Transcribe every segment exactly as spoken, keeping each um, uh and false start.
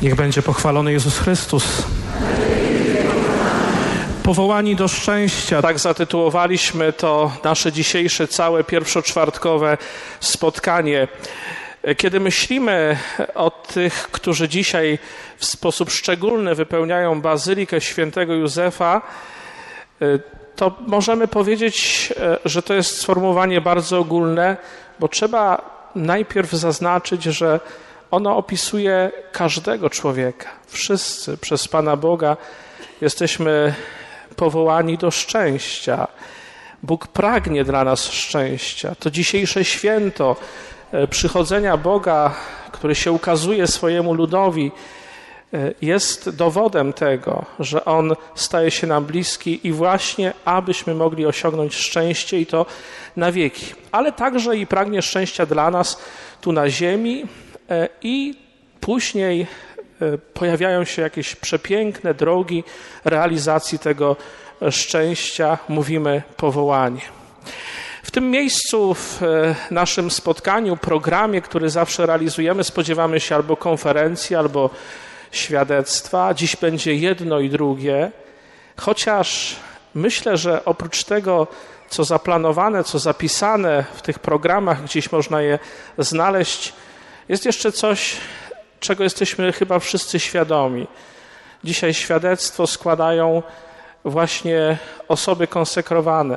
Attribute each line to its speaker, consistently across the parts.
Speaker 1: Niech będzie pochwalony Jezus Chrystus. Powołani do szczęścia. Tak zatytułowaliśmy to nasze dzisiejsze całe pierwszoczwartkowe spotkanie. Kiedy myślimy o tych, którzy dzisiaj w sposób szczególny wypełniają Bazylikę Świętego Józefa, to możemy powiedzieć, że to jest sformułowanie bardzo ogólne, bo trzeba najpierw zaznaczyć, że ono opisuje każdego człowieka. Wszyscy przez Pana Boga jesteśmy powołani do szczęścia. Bóg pragnie dla nas szczęścia. To dzisiejsze święto przychodzenia Boga, który się ukazuje swojemu ludowi, jest dowodem tego, że On staje się nam bliski i właśnie abyśmy mogli osiągnąć szczęście i to na wieki. Ale także i pragnie szczęścia dla nas tu na ziemi i później pojawiają się jakieś przepiękne drogi realizacji tego szczęścia. Mówimy powołanie. W tym miejscu, w naszym spotkaniu, programie, który zawsze realizujemy, spodziewamy się albo konferencji, albo świadectwa. Dziś będzie jedno i drugie, chociaż myślę, że oprócz tego, co zaplanowane, co zapisane w tych programach, gdzieś można je znaleźć, jest jeszcze coś, czego jesteśmy chyba wszyscy świadomi. Dzisiaj świadectwo składają właśnie osoby konsekrowane.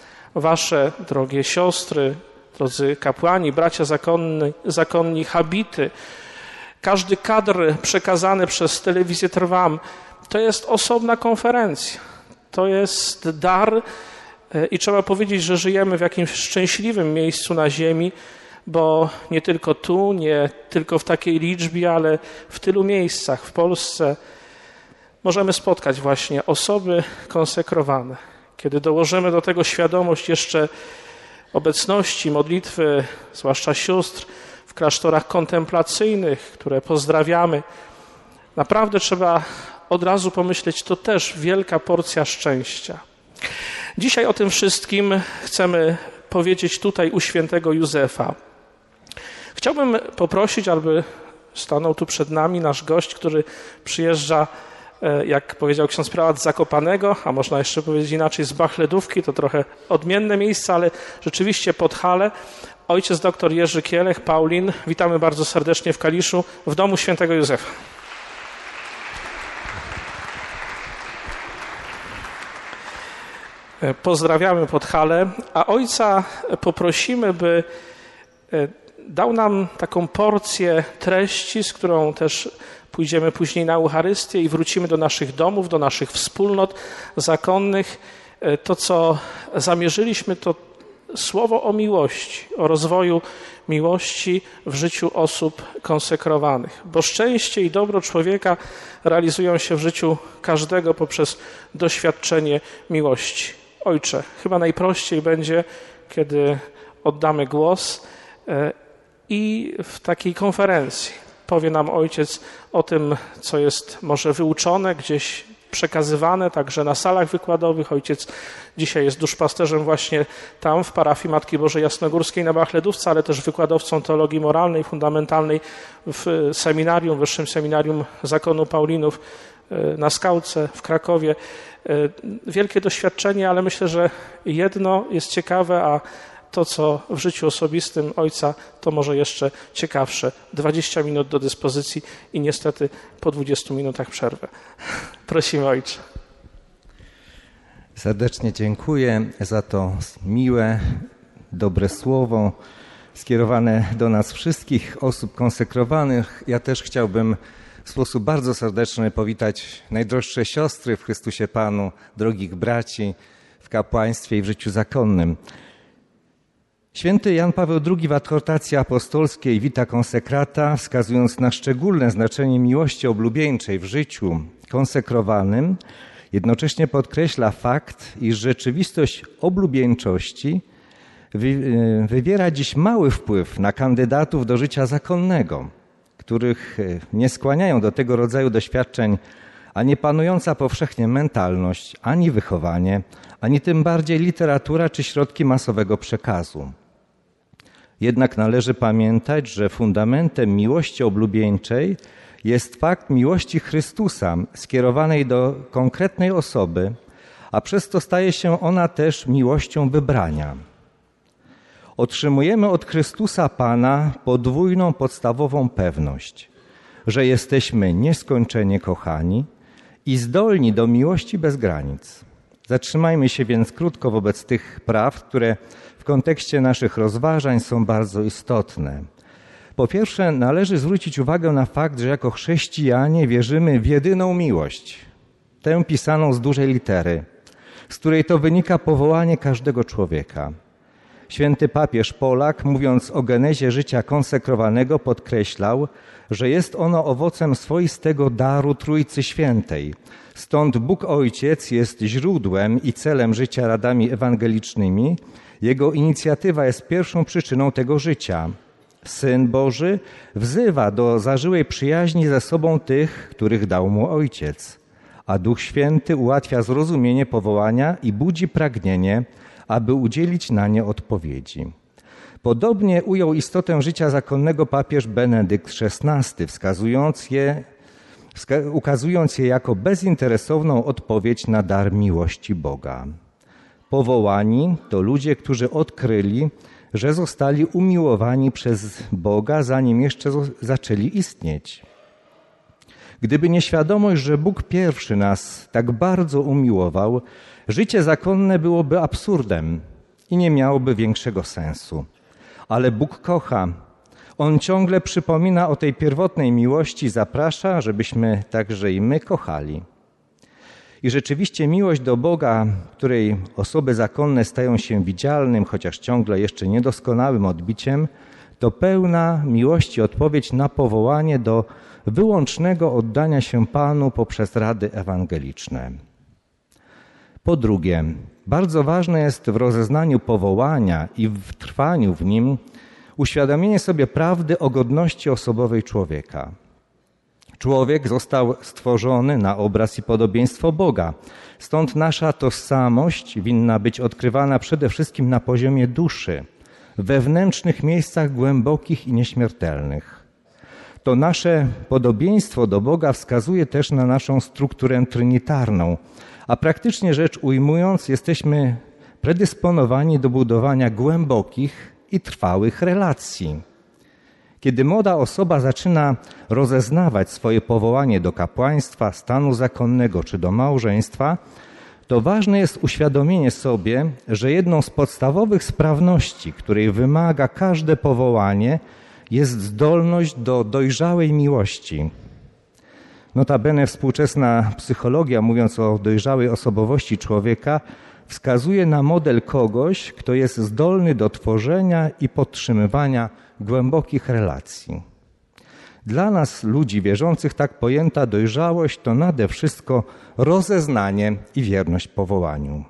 Speaker 1: Wasze drogie siostry, drodzy kapłani, bracia zakonni, zakonni habity, każdy kadr przekazany przez telewizję Trwam, to jest osobna konferencja. To jest dar i trzeba powiedzieć, że żyjemy w jakimś szczęśliwym miejscu na ziemi, bo nie tylko tu, nie tylko w takiej liczbie, ale w tylu miejscach w Polsce możemy spotkać właśnie osoby konsekrowane. Kiedy dołożymy do tego świadomość jeszcze obecności, modlitwy, zwłaszcza sióstr w klasztorach kontemplacyjnych, które pozdrawiamy, naprawdę trzeba od razu pomyśleć, to też wielka porcja szczęścia. Dzisiaj o tym wszystkim chcemy powiedzieć tutaj u świętego Józefa. Chciałbym poprosić, aby stanął tu przed nami nasz gość, który przyjeżdża, jak powiedział ksiądz prałat, z Zakopanego, a można jeszcze powiedzieć inaczej, z Bachledówki, to trochę odmienne miejsce, ale rzeczywiście Podhale. Ojciec dr Jerzy Kielech, Paulin. Witamy bardzo serdecznie w Kaliszu, w domu świętego Józefa. Pozdrawiamy Podhale, a ojca poprosimy, by dał nam taką porcję treści, z którą też pójdziemy później na Eucharystię i wrócimy do naszych domów, do naszych wspólnot zakonnych. To, co zamierzyliśmy, to słowo o miłości, o rozwoju miłości w życiu osób konsekrowanych. Bo szczęście i dobro człowieka realizują się w życiu każdego poprzez doświadczenie miłości. Ojcze, chyba najprościej będzie, kiedy oddamy głos i w takiej konferencji powie nam Ojciec o tym, co jest może wyuczone, gdzieś przekazywane, także na salach wykładowych. Ojciec dzisiaj jest duszpasterzem właśnie tam, w parafii Matki Bożej Jasnogórskiej na Bachledówce, ale też wykładowcą teologii moralnej, fundamentalnej w seminarium, Wyższym Seminarium Zakonu Paulinów na Skałce w Krakowie. Wielkie doświadczenie, ale myślę, że jedno jest ciekawe, a to, co w życiu osobistym ojca, to może jeszcze ciekawsze. dwadzieścia minut do dyspozycji i niestety po dwudziestu minutach przerwę. Prosimy, ojcze.
Speaker 2: Serdecznie dziękuję za to miłe, dobre słowo skierowane do nas wszystkich osób konsekrowanych. Ja też chciałbym w sposób bardzo serdeczny powitać najdroższe siostry w Chrystusie Panu, drogich braci w kapłaństwie i w życiu zakonnym. Święty Jan Paweł drugi w adhortacji apostolskiej Vita Consecrata, wskazując na szczególne znaczenie miłości oblubieńczej w życiu konsekrowanym, jednocześnie podkreśla fakt, iż rzeczywistość oblubieńczości wywiera dziś mały wpływ na kandydatów do życia zakonnego, których nie skłaniają do tego rodzaju doświadczeń ani panująca powszechnie mentalność, ani wychowanie, ani tym bardziej literatura czy środki masowego przekazu. Jednak należy pamiętać, że fundamentem miłości oblubieńczej jest fakt miłości Chrystusa skierowanej do konkretnej osoby, a przez to staje się ona też miłością wybrania. Otrzymujemy od Chrystusa Pana podwójną podstawową pewność, że jesteśmy nieskończenie kochani i zdolni do miłości bez granic. Zatrzymajmy się więc krótko wobec tych praw, które w kontekście naszych rozważań są bardzo istotne. Po pierwsze, należy zwrócić uwagę na fakt, że jako chrześcijanie wierzymy w jedyną miłość, tę pisaną z dużej litery, z której to wynika powołanie każdego człowieka. Święty papież Polak, mówiąc o genezie życia konsekrowanego, podkreślał, że jest ono owocem swoistego daru Trójcy Świętej. Stąd Bóg Ojciec jest źródłem i celem życia radami ewangelicznymi. Jego inicjatywa jest pierwszą przyczyną tego życia. Syn Boży wzywa do zażyłej przyjaźni ze sobą tych, których dał mu Ojciec, a Duch Święty ułatwia zrozumienie powołania i budzi pragnienie, aby udzielić na nie odpowiedzi. Podobnie ujął istotę życia zakonnego papież Benedykt szesnasty, wskazując je, wska- ukazując je jako bezinteresowną odpowiedź na dar miłości Boga. Powołani to ludzie, którzy odkryli, że zostali umiłowani przez Boga, zanim jeszcze zaczęli istnieć. Gdyby nie świadomość, że Bóg pierwszy nas tak bardzo umiłował, życie zakonne byłoby absurdem i nie miałoby większego sensu. Ale Bóg kocha. On ciągle przypomina o tej pierwotnej miłości, zaprasza, żebyśmy także i my kochali. I rzeczywiście miłość do Boga, której osoby zakonne stają się widzialnym, chociaż ciągle jeszcze niedoskonałym odbiciem, to pełna miłości odpowiedź na powołanie do wyłącznego oddania się Panu poprzez rady ewangeliczne. Po drugie, bardzo ważne jest w rozeznaniu powołania i w trwaniu w nim uświadomienie sobie prawdy o godności osobowej człowieka. Człowiek został stworzony na obraz i podobieństwo Boga. Stąd nasza tożsamość winna być odkrywana przede wszystkim na poziomie duszy, w wewnętrznych miejscach głębokich i nieśmiertelnych. To nasze podobieństwo do Boga wskazuje też na naszą strukturę trinitarną, a praktycznie rzecz ujmując, jesteśmy predysponowani do budowania głębokich i trwałych relacji. Kiedy młoda osoba zaczyna rozeznawać swoje powołanie do kapłaństwa, stanu zakonnego czy do małżeństwa, to ważne jest uświadomienie sobie, że jedną z podstawowych sprawności, której wymaga każde powołanie, jest zdolność do dojrzałej miłości. Notabene współczesna psychologia, mówiąc o dojrzałej osobowości człowieka, wskazuje na model kogoś, kto jest zdolny do tworzenia i podtrzymywania głębokich relacji. Dla nas, ludzi wierzących, tak pojęta dojrzałość to nade wszystko rozeznanie i wierność powołaniu.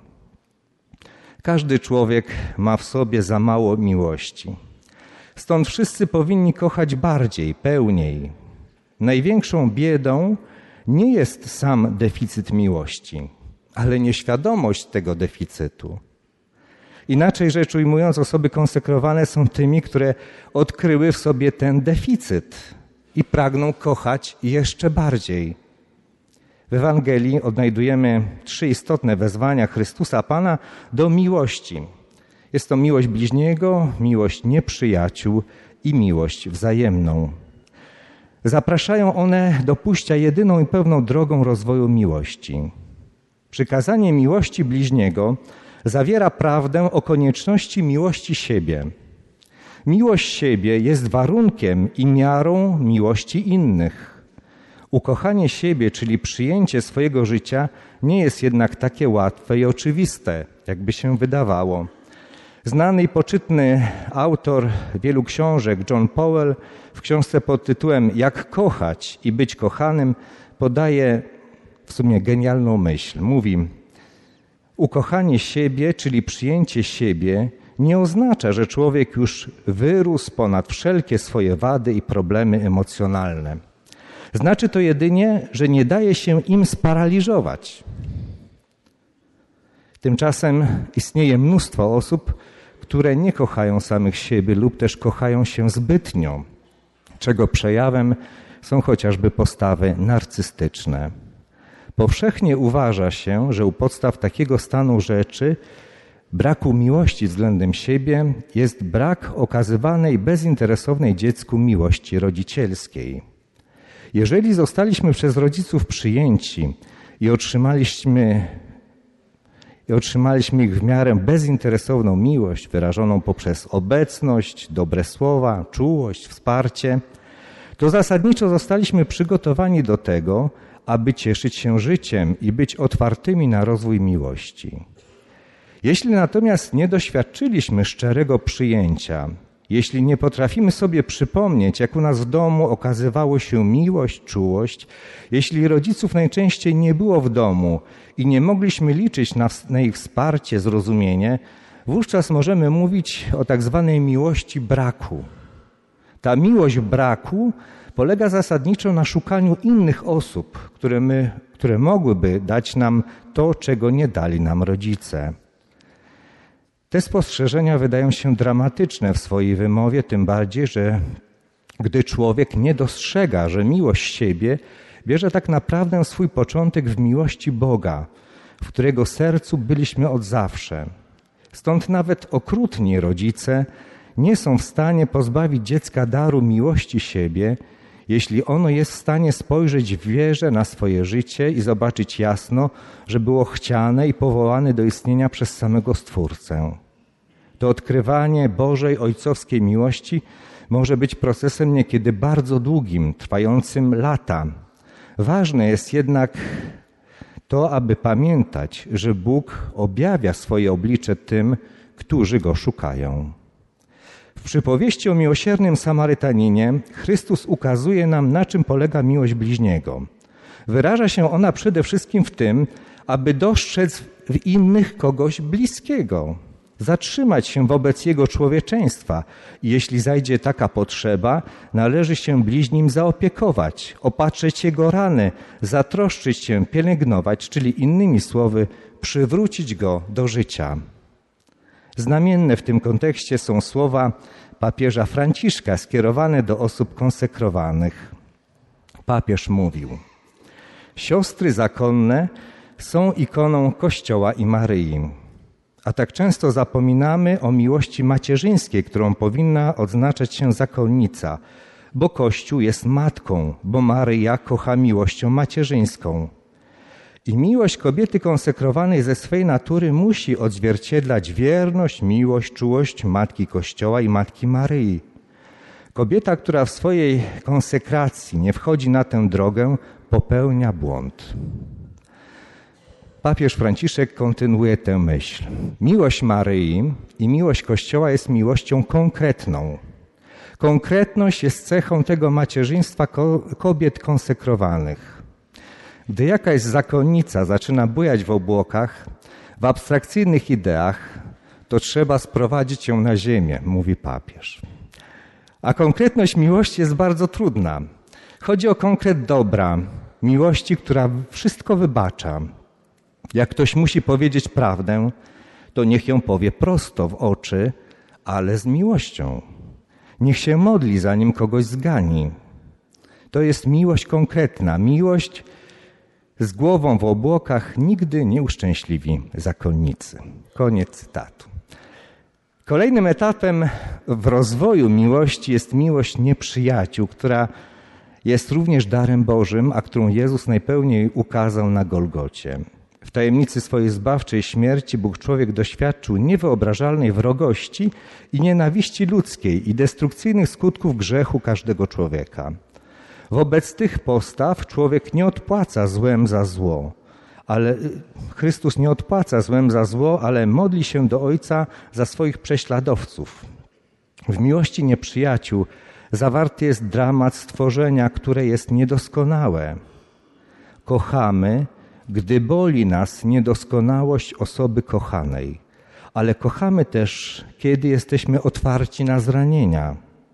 Speaker 2: Każdy człowiek ma w sobie za mało miłości. Stąd wszyscy powinni kochać bardziej, pełniej. Największą biedą nie jest sam deficyt miłości, ale nieświadomość tego deficytu. Inaczej rzecz ujmując, osoby konsekrowane są tymi, które odkryły w sobie ten deficyt i pragną kochać jeszcze bardziej. W Ewangelii odnajdujemy trzy istotne wezwania Chrystusa Pana do miłości. Jest to miłość bliźniego, miłość nieprzyjaciół i miłość wzajemną. Zapraszają one do pójścia jedyną i pewną drogą rozwoju miłości. Przykazanie miłości bliźniego zawiera prawdę o konieczności miłości siebie. Miłość siebie jest warunkiem i miarą miłości innych. Ukochanie siebie, czyli przyjęcie swojego życia, nie jest jednak takie łatwe i oczywiste, jakby się wydawało. Znany i poczytny autor wielu książek, John Powell, w książce pod tytułem Jak kochać i być kochanym podaje w sumie genialną myśl. Mówi: ukochanie siebie, czyli przyjęcie siebie, nie oznacza, że człowiek już wyrósł ponad wszelkie swoje wady i problemy emocjonalne. Znaczy to jedynie, że nie daje się im sparaliżować. Tymczasem istnieje mnóstwo osób, które nie kochają samych siebie lub też kochają się zbytnio, czego przejawem są chociażby postawy narcystyczne. Powszechnie uważa się, że u podstaw takiego stanu rzeczy, braku miłości względem siebie, jest brak okazywanej bezinteresownej dziecku miłości rodzicielskiej. Jeżeli zostaliśmy przez rodziców przyjęci i otrzymaliśmy, i otrzymaliśmy ich w miarę bezinteresowną miłość wyrażoną poprzez obecność, dobre słowa, czułość, wsparcie, to zasadniczo zostaliśmy przygotowani do tego, aby cieszyć się życiem i być otwartymi na rozwój miłości. Jeśli natomiast nie doświadczyliśmy szczerego przyjęcia, jeśli nie potrafimy sobie przypomnieć, jak u nas w domu okazywało się miłość, czułość, jeśli rodziców najczęściej nie było w domu i nie mogliśmy liczyć na, na ich wsparcie, zrozumienie, wówczas możemy mówić o tak zwanej miłości braku. Ta miłość braku polega zasadniczo na szukaniu innych osób, które, my, które mogłyby dać nam to, czego nie dali nam rodzice. Te spostrzeżenia wydają się dramatyczne w swojej wymowie, tym bardziej, że gdy człowiek nie dostrzega, że miłość siebie bierze tak naprawdę swój początek w miłości Boga, w którego sercu byliśmy od zawsze. Stąd nawet okrutni rodzice nie są w stanie pozbawić dziecka daru miłości siebie, jeśli ono jest w stanie spojrzeć w wierze na swoje życie i zobaczyć jasno, że było chciane i powołane do istnienia przez samego Stwórcę. To odkrywanie Bożej ojcowskiej miłości może być procesem niekiedy bardzo długim, trwającym lata. Ważne jest jednak to, aby pamiętać, że Bóg objawia swoje oblicze tym, którzy Go szukają. W przypowieści o miłosiernym Samarytaninie Chrystus ukazuje nam, na czym polega miłość bliźniego. Wyraża się ona przede wszystkim w tym, aby dostrzec w innych kogoś bliskiego, zatrzymać się wobec jego człowieczeństwa i jeśli zajdzie taka potrzeba, należy się bliźnim zaopiekować, opatrzyć jego rany, zatroszczyć się, pielęgnować, czyli innymi słowy przywrócić go do życia. Znamienne w tym kontekście są słowa papieża Franciszka skierowane do osób konsekrowanych. Papież mówił: siostry zakonne są ikoną Kościoła i Maryi, a tak często zapominamy o miłości macierzyńskiej, którą powinna odznaczać się zakonnica, bo Kościół jest matką, bo Maryja kocha miłością macierzyńską. I miłość kobiety konsekrowanej ze swej natury musi odzwierciedlać wierność, miłość, czułość Matki Kościoła i Matki Maryi. Kobieta, która w swojej konsekracji nie wchodzi na tę drogę, popełnia błąd. Papież Franciszek kontynuuje tę myśl. Miłość Maryi i miłość Kościoła jest miłością konkretną. Konkretność jest cechą tego macierzyństwa kobiet konsekrowanych. Gdy jakaś zakonnica zaczyna bujać w obłokach, w abstrakcyjnych ideach, to trzeba sprowadzić ją na ziemię, mówi papież. A konkretność miłości jest bardzo trudna. Chodzi o konkret dobra, miłości, która wszystko wybacza. Jak ktoś musi powiedzieć prawdę, to niech ją powie prosto w oczy, ale z miłością. Niech się modli, zanim kogoś zgani. To jest miłość konkretna, miłość z głową w obłokach nigdy nie uszczęśliwi zakonnicy. Koniec cytatu. Kolejnym etapem w rozwoju miłości jest miłość nieprzyjaciół, która jest również darem Bożym, a którą Jezus najpełniej ukazał na Golgocie. W tajemnicy swojej zbawczej śmierci Bóg człowiek doświadczył niewyobrażalnej wrogości i nienawiści ludzkiej i destrukcyjnych skutków grzechu każdego człowieka. Wobec tych postaw człowiek nie odpłaca złem za zło, ale Chrystus nie odpłaca złem za zło, ale modli się do Ojca za swoich prześladowców. W miłości nieprzyjaciół zawarty jest dramat stworzenia, które jest niedoskonałe. Kochamy, gdy boli nas niedoskonałość osoby kochanej, ale kochamy też, kiedy jesteśmy otwarci na zranienia.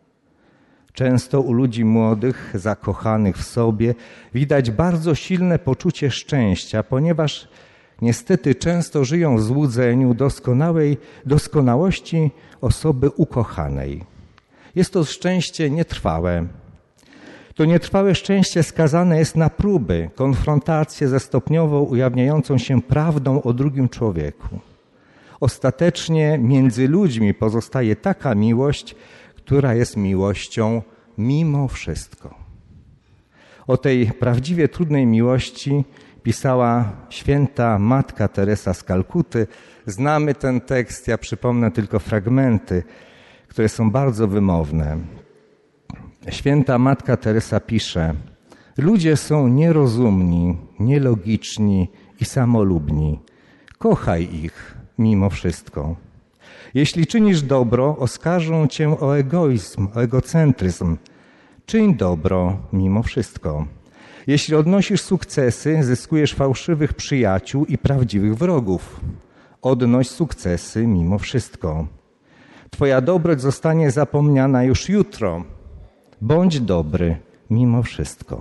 Speaker 2: Często u ludzi młodych, zakochanych w sobie, widać bardzo silne poczucie szczęścia, ponieważ niestety często żyją w złudzeniu doskonałej, doskonałości osoby ukochanej. Jest to szczęście nietrwałe. To nietrwałe szczęście skazane jest na próby, konfrontację ze stopniowo ujawniającą się prawdą o drugim człowieku. Ostatecznie między ludźmi pozostaje taka miłość, która jest miłością mimo wszystko. O tej prawdziwie trudnej miłości pisała święta Matka Teresa z Kalkuty. Znamy ten tekst, ja przypomnę tylko fragmenty, które są bardzo wymowne. Święta Matka Teresa pisze: ludzie są nierozumni, nielogiczni i samolubni. Kochaj ich mimo wszystko. Jeśli czynisz dobro, oskarżą cię o egoizm, o egocentryzm. Czyń dobro mimo wszystko. Jeśli odnosisz sukcesy, zyskujesz fałszywych przyjaciół i prawdziwych wrogów. Odnoś sukcesy mimo wszystko. Twoja dobroć zostanie zapomniana już jutro. Bądź dobry mimo wszystko.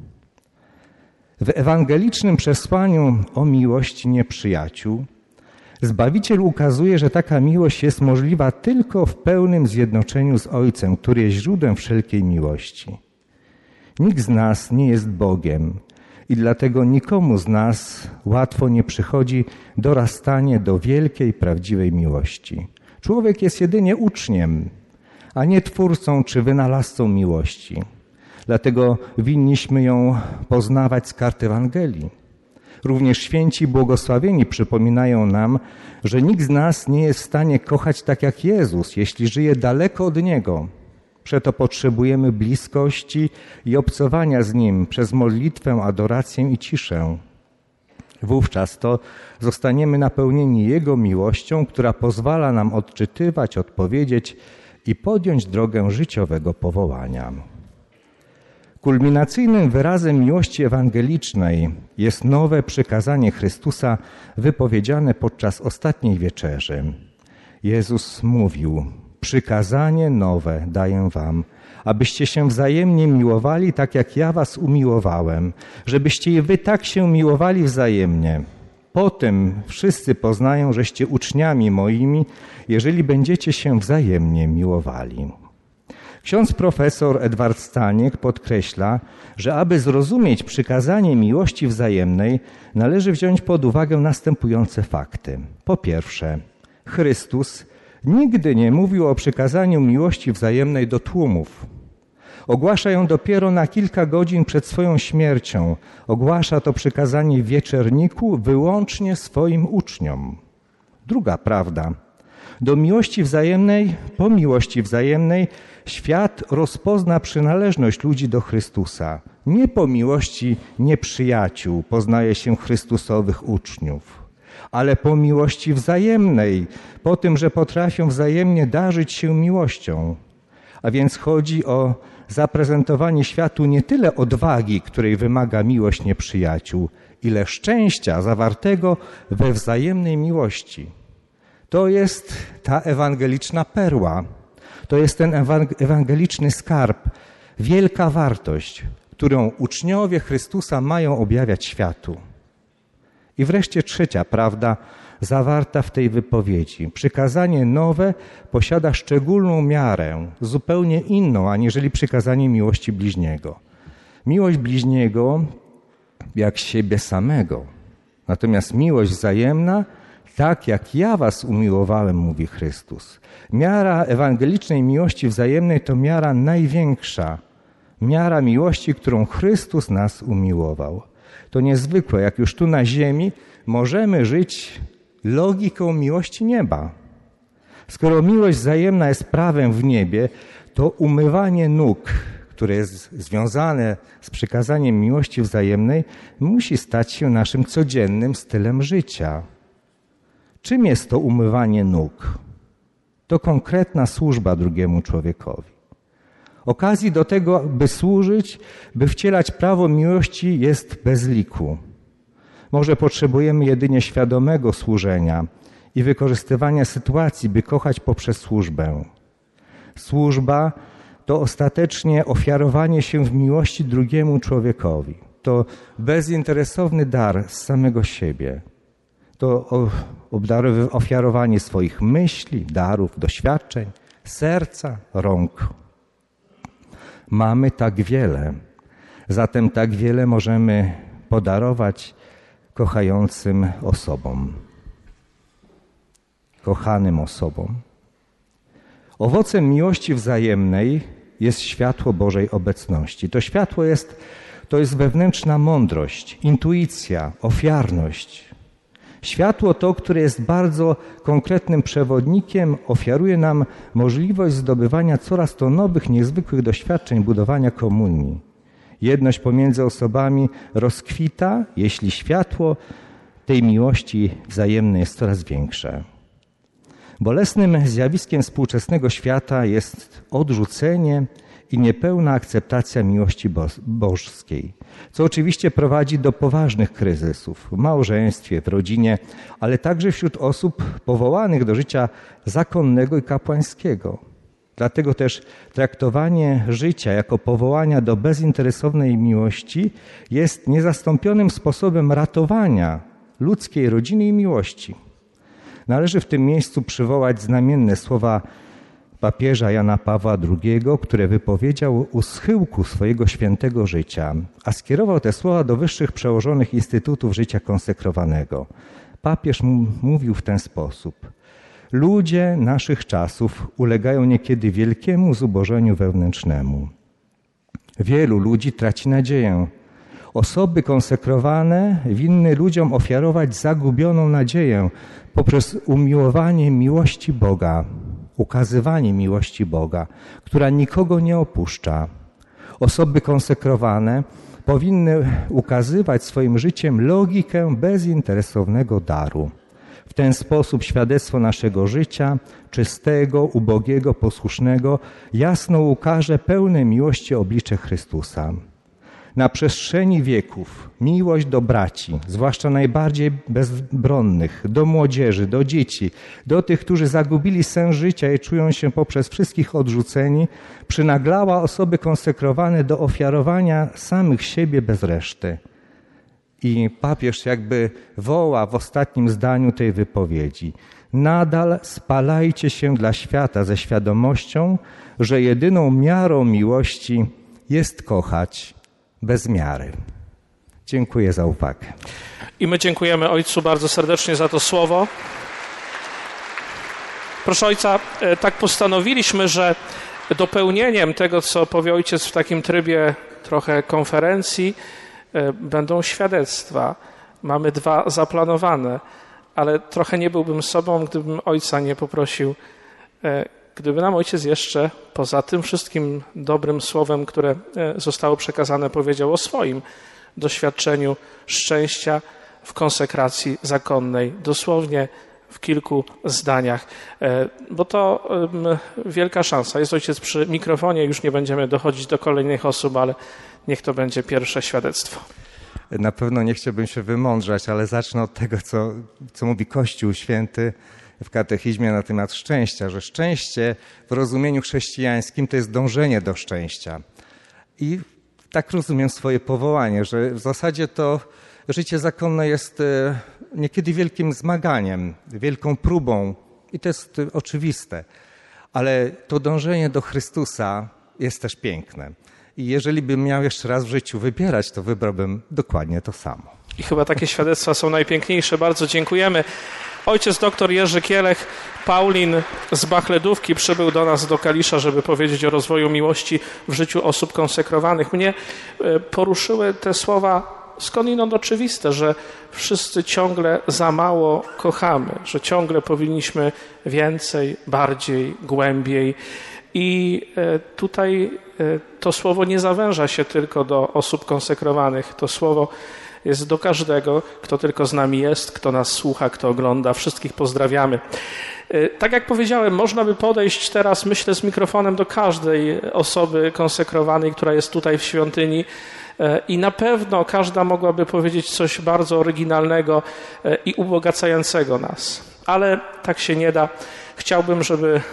Speaker 2: W ewangelicznym przesłaniu o miłości nieprzyjaciół Zbawiciel ukazuje, że taka miłość jest możliwa tylko w pełnym zjednoczeniu z Ojcem, który jest źródłem wszelkiej miłości. Nikt z nas nie jest Bogiem i dlatego nikomu z nas łatwo nie przychodzi dorastanie do wielkiej, prawdziwej miłości. Człowiek jest jedynie uczniem, a nie twórcą czy wynalazcą miłości. Dlatego winniśmy ją poznawać z kart Ewangelii. Również święci błogosławieni przypominają nam, że nikt z nas nie jest w stanie kochać tak jak Jezus, jeśli żyje daleko od Niego. Przeto potrzebujemy bliskości i obcowania z Nim przez modlitwę, adorację i ciszę. Wówczas to zostaniemy napełnieni Jego miłością, która pozwala nam odczytywać, odpowiedzieć i podjąć drogę życiowego powołania. Kulminacyjnym wyrazem miłości ewangelicznej jest nowe przykazanie Chrystusa wypowiedziane podczas ostatniej wieczerzy. Jezus mówił: przykazanie nowe daję wam, abyście się wzajemnie miłowali tak jak ja was umiłowałem, żebyście i wy tak się miłowali wzajemnie. Potem wszyscy poznają, żeście uczniami moimi, jeżeli będziecie się wzajemnie miłowali. Ksiądz profesor Edward Staniek podkreśla, że aby zrozumieć przykazanie miłości wzajemnej, należy wziąć pod uwagę następujące fakty. Po pierwsze, Chrystus nigdy nie mówił o przykazaniu miłości wzajemnej do tłumów. Ogłasza ją dopiero na kilka godzin przed swoją śmiercią. Ogłasza to przykazanie w wieczerniku wyłącznie swoim uczniom. Druga prawda. Do miłości wzajemnej, po miłości wzajemnej świat rozpozna przynależność ludzi do Chrystusa. Nie po miłości nieprzyjaciół poznaje się Chrystusowych uczniów, ale po miłości wzajemnej, po tym, że potrafią wzajemnie darzyć się miłością. A więc chodzi o zaprezentowanie światu nie tyle odwagi, której wymaga miłość nieprzyjaciół, ile szczęścia zawartego we wzajemnej miłości. To jest ta ewangeliczna perła, to jest ten ewangeliczny skarb, wielka wartość, którą uczniowie Chrystusa mają objawiać światu. I wreszcie trzecia prawda zawarta w tej wypowiedzi. Przykazanie nowe posiada szczególną miarę, zupełnie inną, aniżeli przykazanie miłości bliźniego. Miłość bliźniego jak siebie samego. Natomiast miłość wzajemna, tak jak ja was umiłowałem, mówi Chrystus. Miara ewangelicznej miłości wzajemnej to miara największa. Miara miłości, którą Chrystus nas umiłował. To niezwykłe, jak już tu na ziemi możemy żyć logiką miłości nieba. Skoro miłość wzajemna jest prawem w niebie, to umywanie nóg, które jest związane z przykazaniem miłości wzajemnej, musi stać się naszym codziennym stylem życia. Czym jest to umywanie nóg? To konkretna służba drugiemu człowiekowi. Okazji do tego, by służyć, by wcielać prawo miłości, jest bez liku. Może potrzebujemy jedynie świadomego służenia i wykorzystywania sytuacji, by kochać poprzez służbę. Służba to ostatecznie ofiarowanie się w miłości drugiemu człowiekowi. To bezinteresowny dar z samego siebie. To ofiarowanie swoich myśli, darów, doświadczeń, serca, rąk. Mamy tak wiele, zatem tak wiele możemy podarować kochającym osobom, kochanym osobom. Owocem miłości wzajemnej jest światło Bożej obecności. To światło jest, to jest wewnętrzna mądrość, intuicja, ofiarność. Światło to, które jest bardzo konkretnym przewodnikiem, ofiaruje nam możliwość zdobywania coraz to nowych, niezwykłych doświadczeń budowania komunii. Jedność pomiędzy osobami rozkwita, jeśli światło tej miłości wzajemnej jest coraz większe. Bolesnym zjawiskiem współczesnego świata jest odrzucenie i niepełna akceptacja miłości boskiej, co oczywiście prowadzi do poważnych kryzysów w małżeństwie, w rodzinie, ale także wśród osób powołanych do życia zakonnego i kapłańskiego. Dlatego też traktowanie życia jako powołania do bezinteresownej miłości jest niezastąpionym sposobem ratowania ludzkiej rodziny i miłości. Należy w tym miejscu przywołać znamienne słowa papieża Jana Pawła drugiego, które wypowiedział u schyłku swojego świętego życia, a skierował te słowa do wyższych przełożonych instytutów życia konsekrowanego. Papież mówił w ten sposób: ludzie naszych czasów ulegają niekiedy wielkiemu zubożeniu wewnętrznemu. Wielu ludzi traci nadzieję. Osoby konsekrowane winny ludziom ofiarować zagubioną nadzieję poprzez umiłowanie miłości Boga, ukazywanie miłości Boga, która nikogo nie opuszcza. Osoby konsekrowane powinny ukazywać swoim życiem logikę bezinteresownego daru. W ten sposób świadectwo naszego życia, czystego, ubogiego, posłusznego, jasno ukaże pełne miłości oblicze Chrystusa. Na przestrzeni wieków miłość do braci, zwłaszcza najbardziej bezbronnych, do młodzieży, do dzieci, do tych, którzy zagubili sens życia i czują się poprzez wszystkich odrzuceni, przynaglała osoby konsekrowane do ofiarowania samych siebie bez reszty. I papież jakby woła w ostatnim zdaniu tej wypowiedzi: nadal spalajcie się dla świata ze świadomością, że jedyną miarą miłości jest kochać bez miary. Dziękuję za uwagę.
Speaker 1: I my dziękujemy Ojcu bardzo serdecznie za to słowo. Proszę Ojca, tak postanowiliśmy, że dopełnieniem tego, co powie Ojciec w takim trybie trochę konferencji, będą świadectwa. Mamy dwa zaplanowane, ale trochę nie byłbym sobą, gdybym Ojca nie poprosił, gdyby nam Ojciec jeszcze poza tym wszystkim dobrym słowem, które zostało przekazane, powiedział o swoim doświadczeniu szczęścia w konsekracji zakonnej, dosłownie w kilku zdaniach, bo to wielka szansa. Jest Ojciec przy mikrofonie, już nie będziemy dochodzić do kolejnych osób, ale niech to będzie pierwsze świadectwo.
Speaker 2: Na pewno nie chciałbym się wymądrzać, ale zacznę od tego, co, co mówi Kościół Święty w katechizmie na temat szczęścia, że szczęście w rozumieniu chrześcijańskim to jest dążenie do szczęścia. I tak rozumiem swoje powołanie, że w zasadzie to życie zakonne jest niekiedy wielkim zmaganiem, wielką próbą i to jest oczywiste, ale to dążenie do Chrystusa jest też piękne. I jeżeli bym miał jeszcze raz w życiu wybierać, to wybrałbym dokładnie to samo.
Speaker 1: I chyba takie świadectwa są najpiękniejsze. Bardzo dziękujemy. Ojciec doktor Jerzy Kielech, Paulin z Bachledówki, przybył do nas do Kalisza, żeby powiedzieć o rozwoju miłości w życiu osób konsekrowanych. Mnie poruszyły te słowa skądinąd oczywiste, że wszyscy ciągle za mało kochamy, że ciągle powinniśmy więcej, bardziej, głębiej. I tutaj to słowo nie zawęża się tylko do osób konsekrowanych. To słowo jest do każdego, kto tylko z nami jest, kto nas słucha, kto ogląda. Wszystkich pozdrawiamy. Tak jak powiedziałem, można by podejść teraz, myślę, z mikrofonem do każdej osoby konsekrowanej, która jest tutaj w świątyni i na pewno każda mogłaby powiedzieć coś bardzo oryginalnego i ubogacającego nas. Ale tak się nie da. Chciałbym, żeby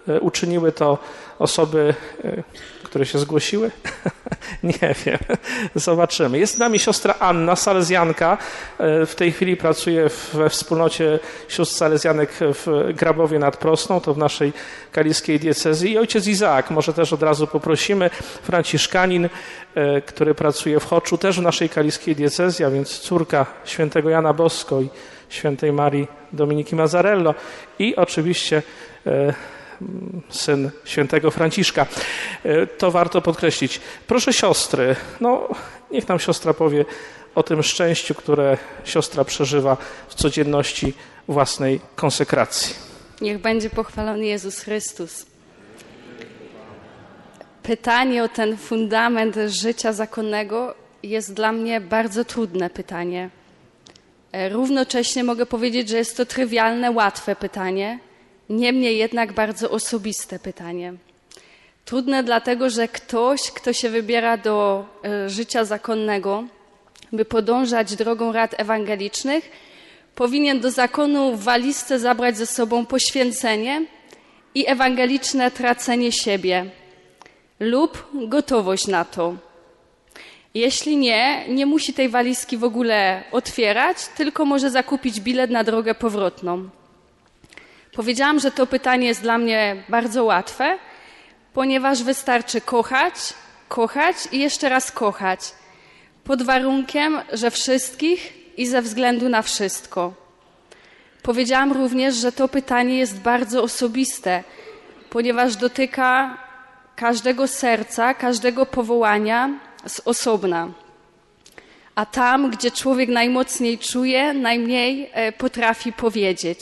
Speaker 1: uczyniły to osoby, które się zgłosiły? Nie wiem, zobaczymy. Jest z nami siostra Anna, salezjanka. W tej chwili pracuje we wspólnocie sióstr salezjanek w Grabowie nad Prosną, to w naszej kaliskiej diecezji. I ojciec Izaak, może też od razu poprosimy, franciszkanin, który pracuje w Choczu, też w naszej kaliskiej diecezji, a więc córka świętego Jana Bosko i świętej Marii Dominiki Mazzarello i oczywiście syn świętego Franciszka. To warto podkreślić. Proszę siostry, no niech nam siostra powie o tym szczęściu, które siostra przeżywa w codzienności własnej konsekracji.
Speaker 3: Niech będzie pochwalony Jezus Chrystus. Pytanie o ten fundament życia zakonnego jest dla mnie bardzo trudne pytanie. Równocześnie mogę powiedzieć, że jest to trywialne, łatwe pytanie, niemniej jednak bardzo osobiste pytanie. Trudne dlatego, że ktoś, kto się wybiera do życia zakonnego, by podążać drogą rad ewangelicznych, powinien do zakonu w walizce zabrać ze sobą poświęcenie i ewangeliczne tracenie siebie lub gotowość na to. Jeśli nie, nie musi tej walizki w ogóle otwierać, tylko może zakupić bilet na drogę powrotną. Powiedziałam, że to pytanie jest dla mnie bardzo łatwe, ponieważ wystarczy kochać, kochać i jeszcze raz kochać, pod warunkiem, że wszystkich i ze względu na wszystko. Powiedziałam również, że to pytanie jest bardzo osobiste, ponieważ dotyka każdego serca, każdego powołania z osobna. A tam, gdzie człowiek najmocniej czuje, najmniej potrafi powiedzieć.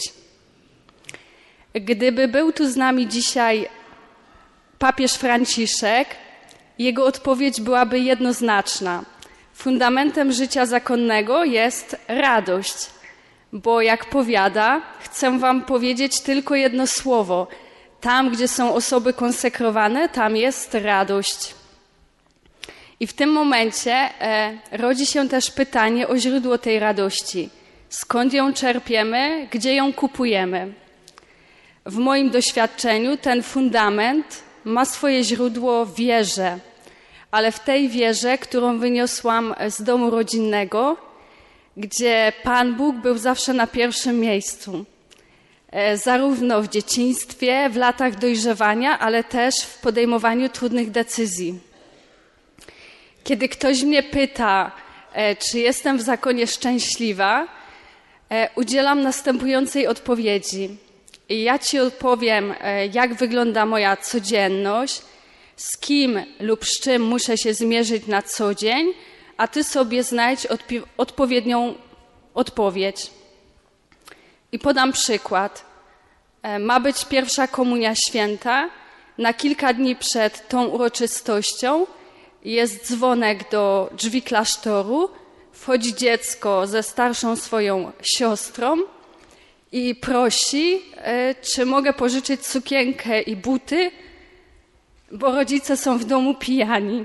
Speaker 3: Gdyby był tu z nami dzisiaj papież Franciszek, jego odpowiedź byłaby jednoznaczna. Fundamentem życia zakonnego jest radość, bo jak powiada, chcę wam powiedzieć tylko jedno słowo. Tam, gdzie są osoby konsekrowane, tam jest radość. I w tym momencie e, rodzi się też pytanie o źródło tej radości. Skąd ją czerpiemy, gdzie ją kupujemy? W moim doświadczeniu ten fundament ma swoje źródło w wierze, ale w tej wierze, którą wyniosłam z domu rodzinnego, gdzie Pan Bóg był zawsze na pierwszym miejscu. E, zarówno w dzieciństwie, w latach dojrzewania, ale też w podejmowaniu trudnych decyzji. Kiedy ktoś mnie pyta, e, czy jestem w zakonie szczęśliwa, e, udzielam następującej odpowiedzi. I ja ci odpowiem, e, jak wygląda moja codzienność, z kim lub z czym muszę się zmierzyć na co dzień, a ty sobie znajdź odpi- odpowiednią odpowiedź. I podam przykład. E, ma być pierwsza komunia święta. Na kilka dni przed tą uroczystością jest dzwonek do drzwi klasztoru, wchodzi dziecko ze starszą swoją siostrą i prosi, czy mogę pożyczyć sukienkę i buty, bo rodzice są w domu pijani.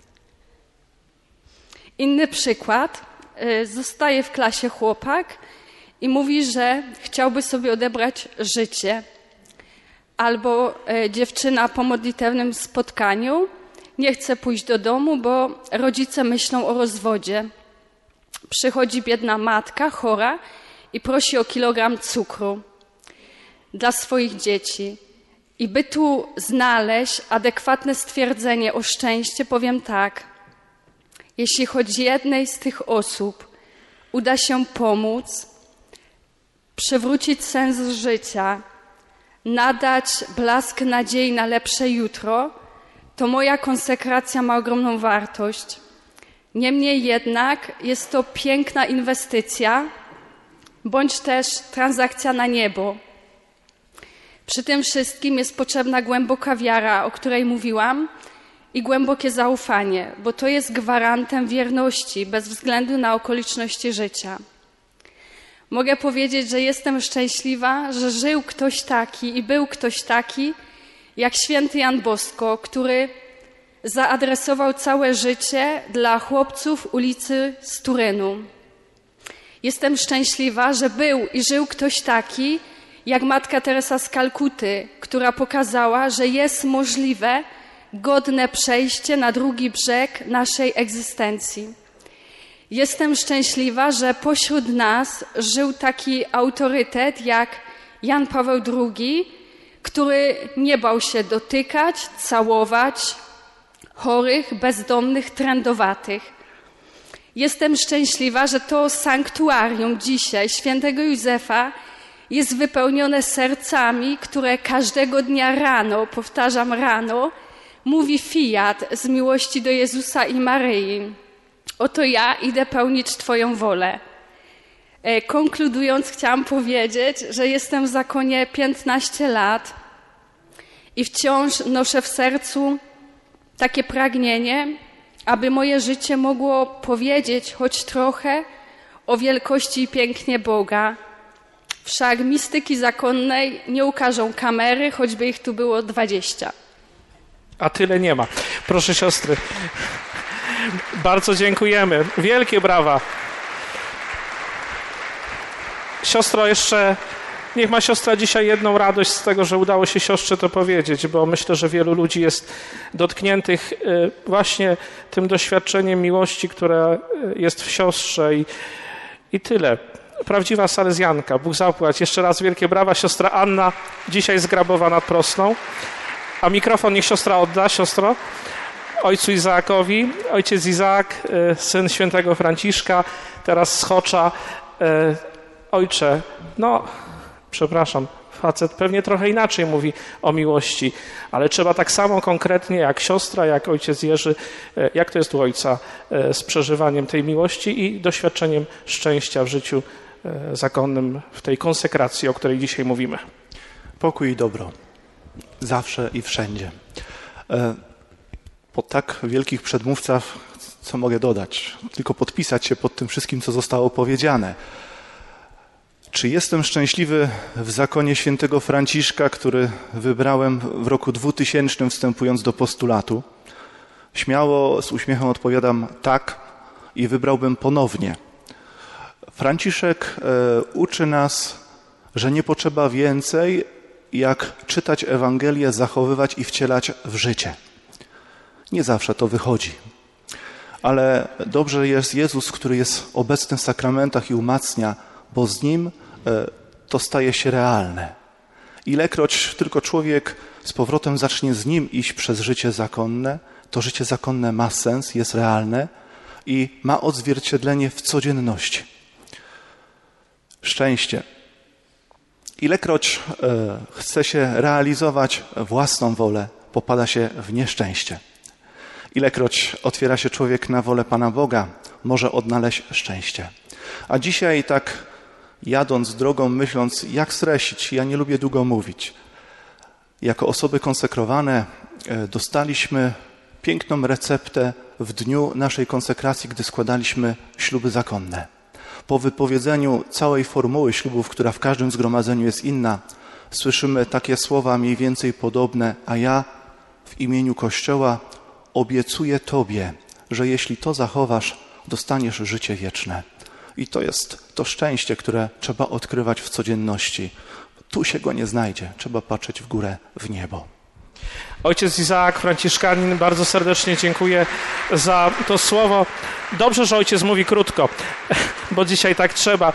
Speaker 3: Inny przykład. Zostaje w klasie chłopak i mówi, że chciałby sobie odebrać życie. Albo dziewczyna po modlitewnym spotkaniu nie chce pójść do domu, bo rodzice myślą o rozwodzie. Przychodzi biedna matka, chora i prosi o kilogram cukru dla swoich dzieci. I by tu znaleźć adekwatne stwierdzenie o szczęście, powiem tak. Jeśli choć jednej z tych osób uda się pomóc, przywrócić sens życia, nadać blask nadziei na lepsze jutro, to moja konsekracja ma ogromną wartość. Niemniej jednak jest to piękna inwestycja, bądź też transakcja na niebo. Przy tym wszystkim jest potrzebna głęboka wiara, o której mówiłam, i głębokie zaufanie, bo to jest gwarantem wierności bez względu na okoliczności życia. Mogę powiedzieć, że jestem szczęśliwa, że żył ktoś taki i był ktoś taki, jak święty Jan Bosko, który zaadresował całe życie dla chłopców ulicy Sturynu. Jestem szczęśliwa, że był i żył ktoś taki, jak Matka Teresa z Kalkuty, która pokazała, że jest możliwe godne przejście na drugi brzeg naszej egzystencji. Jestem szczęśliwa, że pośród nas żył taki autorytet jak Jan Paweł drugi, który nie bał się dotykać, całować chorych, bezdomnych, trędowatych. Jestem szczęśliwa, że to sanktuarium dzisiaj świętego Józefa jest wypełnione sercami, które każdego dnia rano, powtarzam rano, mówi fiat z miłości do Jezusa i Maryi. Oto ja idę pełnić Twoją wolę. Konkludując, chciałam powiedzieć, że jestem w zakonie piętnaście lat i wciąż noszę w sercu takie pragnienie, aby moje życie mogło powiedzieć choć trochę o wielkości i pięknie Boga. Wszak mistyki zakonnej nie ukażą kamery, choćby ich tu było dwadzieścia.
Speaker 1: A tyle nie ma. Proszę siostry. Bardzo dziękujemy. Wielkie brawa. Siostro, jeszcze niech ma siostra dzisiaj jedną radość z tego, że udało się siostrze to powiedzieć, bo myślę, że wielu ludzi jest dotkniętych właśnie tym doświadczeniem miłości, które jest w siostrze i, i tyle. Prawdziwa salezjanka. Bóg zapłać. Jeszcze raz wielkie brawa. Siostra Anna dzisiaj z Grabowa nad Prosną. A mikrofon niech siostra odda, siostro, ojcu Izaakowi. Ojciec Izaak, syn świętego Franciszka, teraz z Chocza. Ojcze, no, przepraszam, facet pewnie trochę inaczej mówi o miłości, ale trzeba tak samo konkretnie jak siostra, jak ojciec Jerzy, jak to jest u ojca z przeżywaniem tej miłości i doświadczeniem szczęścia w życiu zakonnym, w tej konsekracji, o której dzisiaj mówimy.
Speaker 4: Pokój i dobro. Zawsze i wszędzie. Po tak wielkich przedmówcach, co mogę dodać? Tylko podpisać się pod tym wszystkim, co zostało powiedziane. Czy jestem szczęśliwy w zakonie świętego Franciszka, który wybrałem w roku dwutysięcznym, wstępując do postulatu? Śmiało, z uśmiechem odpowiadam tak i wybrałbym ponownie. Franciszek e, uczy nas, że nie potrzeba więcej, jak czytać Ewangelię, zachowywać i wcielać w życie. Nie zawsze to wychodzi. Ale dobrze jest Jezus, który jest obecny w sakramentach i umacnia, bo z Nim to staje się realne. Ilekroć tylko człowiek z powrotem zacznie z Nim iść przez życie zakonne, to życie zakonne ma sens, jest realne i ma odzwierciedlenie w codzienności. Szczęście. Ilekroć chce się realizować własną wolę, popada się w nieszczęście. Ilekroć otwiera się człowiek na wolę Pana Boga, może odnaleźć szczęście. A dzisiaj tak jadąc drogą, myśląc, jak streścić, ja nie lubię długo mówić. Jako osoby konsekrowane dostaliśmy piękną receptę w dniu naszej konsekracji, gdy składaliśmy śluby zakonne. Po wypowiedzeniu całej formuły ślubów, która w każdym zgromadzeniu jest inna, słyszymy takie słowa mniej więcej podobne, a ja w imieniu Kościoła obiecuję Tobie, że jeśli to zachowasz, dostaniesz życie wieczne. I to jest to szczęście, które trzeba odkrywać w codzienności. Tu się go nie znajdzie. Trzeba patrzeć w górę, w niebo.
Speaker 1: Ojciec Izaak, Franciszkanin, bardzo serdecznie dziękuję za to słowo. Dobrze, że ojciec mówi krótko, bo dzisiaj tak trzeba.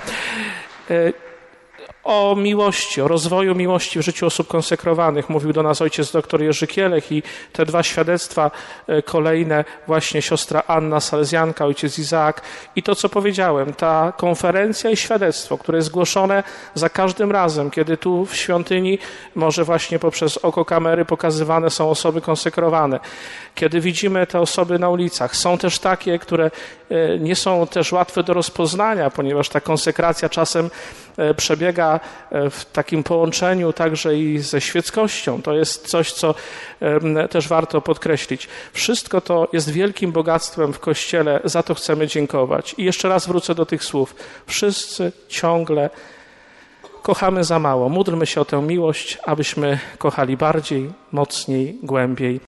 Speaker 1: O miłości, o rozwoju miłości w życiu osób konsekrowanych mówił do nas ojciec dr Jerzy Kielech i te dwa świadectwa kolejne, właśnie siostra Anna Salezjanka, ojciec Izaak i to, co powiedziałem, ta konferencja i świadectwo, które jest zgłoszone za każdym razem, kiedy tu w świątyni, może właśnie poprzez oko kamery pokazywane są osoby konsekrowane, kiedy widzimy te osoby na ulicach. Są też takie, które nie są też łatwe do rozpoznania, ponieważ ta konsekracja czasem przebiega w takim połączeniu także i ze świeckością. To jest coś, co też warto podkreślić. Wszystko to jest wielkim bogactwem w Kościele, za to chcemy dziękować. I jeszcze raz wrócę do tych słów. Wszyscy ciągle kochamy za mało. Módlmy się o tę miłość, abyśmy kochali bardziej, mocniej, głębiej.